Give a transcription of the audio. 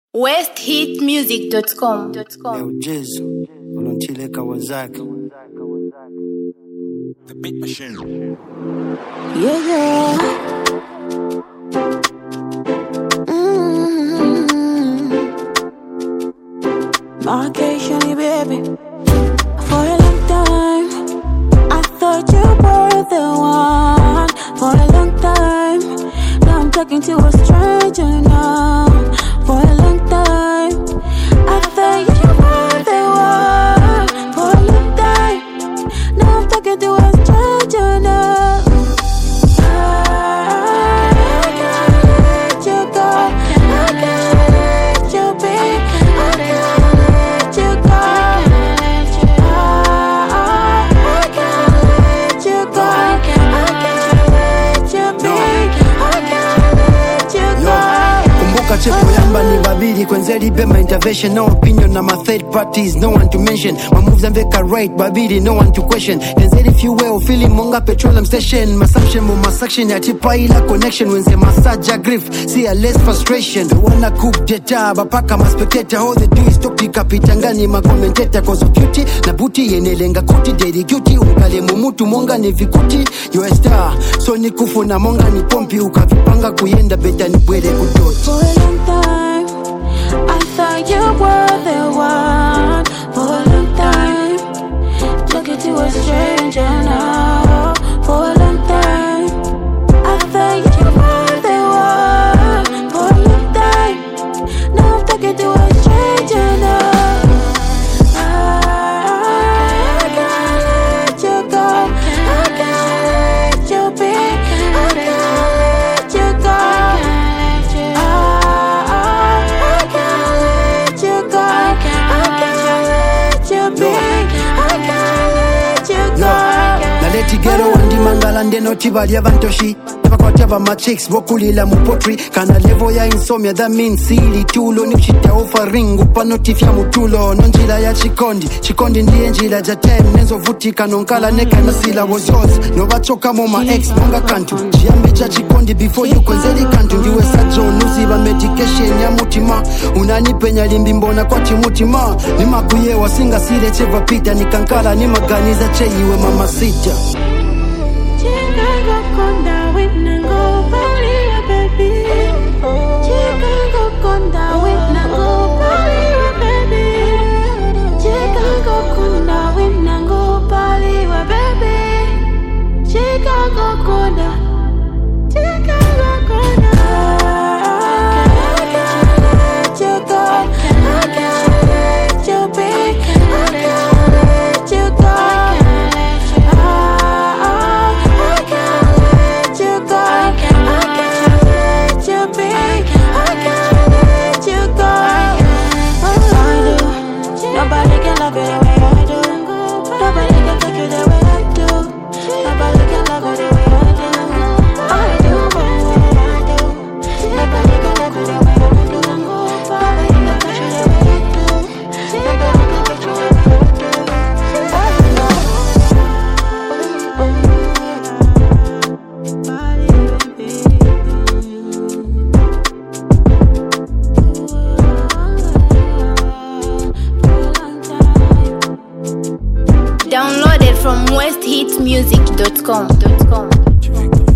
westhitmusic.com. Leo Jezu, Volonchile Kawasaki. The Beat Machine. Yeah, yeah. Vacation, baby. For a long time, I thought you were the one. For a long time, now I'm talking to a stranger now. For a long time, I thought you were the one. For a long time, now I'm talking to a stranger now. I can't let you go. I can't let you be. I can't let you go. I can't let you go. I can't let you be. I can't let you go. Kumbuka chepo yamba ni babidi Kwenzeli be my intervention. No opinion na my third parties. No one to mention. My moves and veka right babidi. No one to question. Kwenzeli few feeling monga petroleum station. Masaption mo masaction ya tipa ila connection. Wenze massage grief. See a less frustration. The wanna cook data. Bapaka ma spectator. All they do is talk pikapitangani ma commentator. Cause of beauty. Na booty yenelenga kuti. Daily duty. Unkale mumutu monga ni vikuti. You a star. So ni kufu na monga ni pompi. Ukavipanga kuyenda beta ni bwele kutoti. For a long time, I thought you were the one. For a long time, talking to a stranger now. For a long time, I thought you were the one. For a long time, now I'm talking to a stranger now. I can't let you go. I can't let you be. I can't let you go. Tigero wandi mangala ndeno tibali avantoshi Nevakwati ava ma chicks vokulila mu potri Kana level ya insomnia that means sili tulo Nikushita offering upanotifya mutulo Nonjila ya chikondi ndiye njila ja time Nenzo vutika nonkala neka na sila was yours Novachoka mo ma ex monga kantu Jiambi cha chikondi before you konzeli kantu Ndiwe sajo nuziva medication ya mutima Unanipenya limbi mbona kwa chimutima Nima kuyewa singa sile cheva pita Nikankala ni maganiza che iwe mama sita Chicago winna go party baby. Chicago konda winna go party baby. Chicago konda winna go party baby. Chicago konda. Chicago konda. I can't let you go. I can't let you be. I can't let you go. Nobody can love you the way I do. Nobody can take you the way I do. Nobody can love you the way I do. I do, nobody can love you the way I do. Nobody can touch you the way I do. Nobody can touch you the way Downloaded from westhitmusic.com.